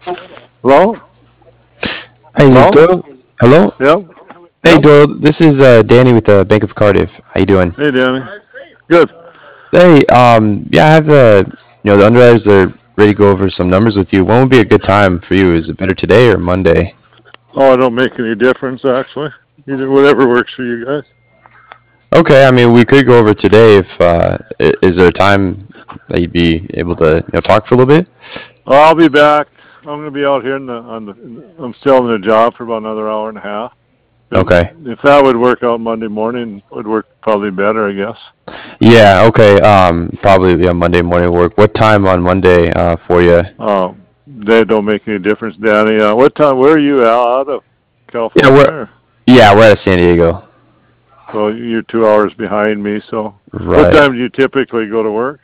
Hello? Hey, is this Hello? Doyle? Hello? Yep. Hey, Yep. Doyle. This is Danny with the Bank of Cardiff. How you doing? Hey, Danny. Good. Hey, yeah, I have the underwriters are ready to go over some numbers with you. When would be a good time for you? Is it better today or Monday? Oh, it don't make any difference, actually. Either whatever works for you guys. Okay, I mean, we could go over today if is there a time that you'd be able to talk for a little bit? Oh, I'll be back. I'm going to be out here I'm still in the job for about another hour and a half. Okay. If that would work out Monday morning, would work probably better, I guess. Yeah. Okay. Probably yeah, Monday morning work. What time on Monday for you? That don't make any difference, Danny. What time? Where are you out of Yeah, California? we're Or? yeah we're at San Diego. So you're 2 hours behind me. So what Right. time do you typically go to work?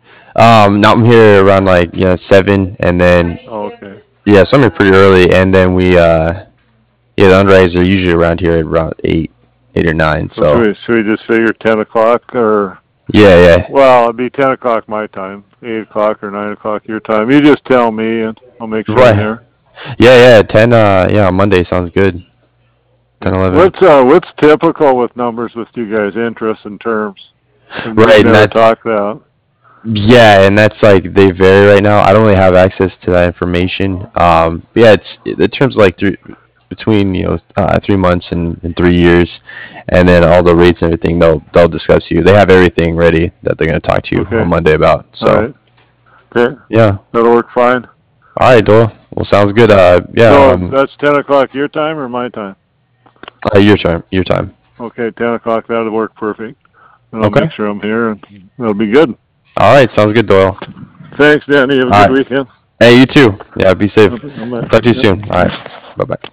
Now I'm here around like 7, and then Oh, okay. yeah, so I'm here pretty early, and then we yeah, the underwriters are usually around here at around 8 or 9. So So should we just figure 10 o'clock or? yeah, yeah, Well, it'd be 10 o'clock my time, 8 o'clock or 9 o'clock your time. You just tell me, and I'll make sure I'm right, here. yeah, yeah, 10 yeah on Monday sounds good. 10, Okay. 11. What's typical with numbers with you guys? Interest and terms. We've Right, and never that's talked that. yeah, and that's like they vary right now. I don't really have access to that information. Yeah, it's in terms of like between 3 months and 3 years, and then all the rates and everything they'll discuss you. They have everything ready that they're gonna talk to you on Okay. Monday about. All So right. Okay. yeah, That'll work fine. all right, Doyle. Well, sounds good. Yeah, So that's 10 o'clock your time or my time? your turn, your time. Okay, 10 o'clock. That'll work perfect. And I'll Okay. make sure I'm here, and that'll be good. All right, sounds good, Doyle. Thanks, Danny. Have a All good right. weekend. Hey, you too. Yeah, be safe. Okay, I'm back. Talk to you Yep. soon. All right. Bye bye.